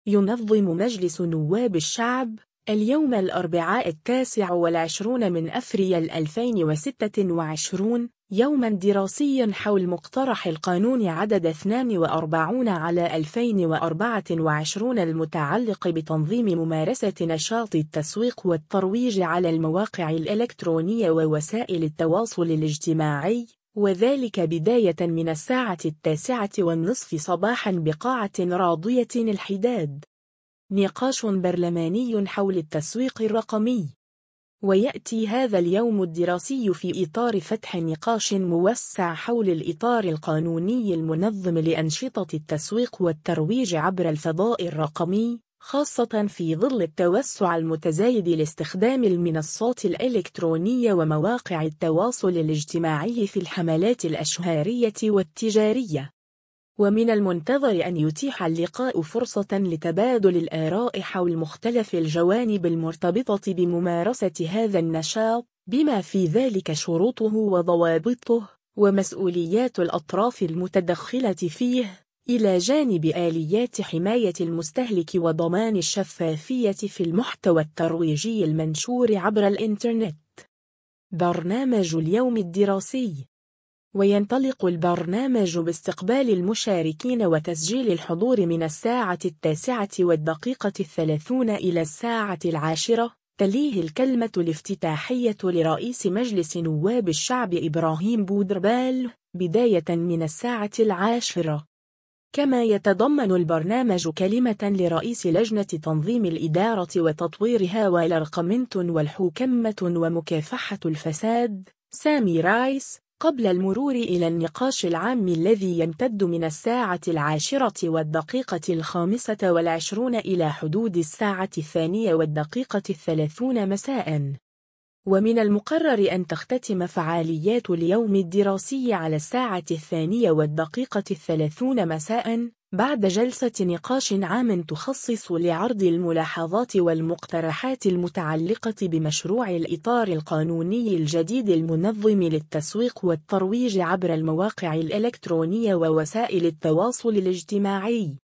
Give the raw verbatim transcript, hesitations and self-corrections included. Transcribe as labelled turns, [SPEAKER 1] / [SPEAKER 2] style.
[SPEAKER 1] ينظم مجلس نواب الشعب اليوم الأربعاء التاسع والعشرون من أفريل ألفين وستة وعشرين يوما دراسيا حول مقترح القانون عدد اثنين وأربعين على ألفين وأربعة وعشرين المتعلق بتنظيم ممارسة نشاط التسويق والترويج على المواقع الإلكترونية ووسائل التواصل الاجتماعي، وذلك بداية من الساعة التاسعة والنصف صباحا بقاعة راضية الحداد. نقاش برلماني حول التسويق الرقمي. ويأتي هذا اليوم الدراسي في إطار فتح نقاش موسع حول الإطار القانوني المنظم لأنشطة التسويق والترويج عبر الفضاء الرقمي، خاصة في ظل التوسع المتزايد لاستخدام المنصات الإلكترونية ومواقع التواصل الاجتماعي في الحملات الأشهارية والتجارية. ومن المنتظر أن يتيح اللقاء فرصة لتبادل الآراء حول مختلف الجوانب المرتبطة بممارسة هذا النشاط، بما في ذلك شروطه وضوابطه ومسؤوليات الأطراف المتدخلة فيه، إلى جانب آليات حماية المستهلك وضمان الشفافية في المحتوى الترويجي المنشور عبر الإنترنت. برنامج اليوم الدراسي. وينطلق البرنامج باستقبال المشاركين وتسجيل الحضور من الساعة التاسعة والدقيقة الثلاثون إلى الساعة العاشرة. تليه الكلمة الافتتاحية لرئيس مجلس نواب الشعب إبراهيم بودربال بداية من الساعة العاشرة. كما يتضمن البرنامج كلمة لرئيس لجنة تنظيم الإدارة وتطويرها والرقمنت والحوكمة ومكافحة الفساد سامي رايس، قبل المرور إلى النقاش العام الذي يمتد من الساعة العاشرة والدقيقة الخامسة والعشرون إلى حدود الساعة الثانية والدقيقة الثلاثون مساء. ومن المقرر أن تختتم فعاليات اليوم الدراسي على الساعة الثانية والدقيقة الثلاثون مساء، بعد جلسة نقاش عام تخصص لعرض الملاحظات والمقترحات المتعلقة بمشروع الإطار القانوني الجديد المنظم للتسويق والترويج عبر المواقع الإلكترونية ووسائل التواصل الاجتماعي.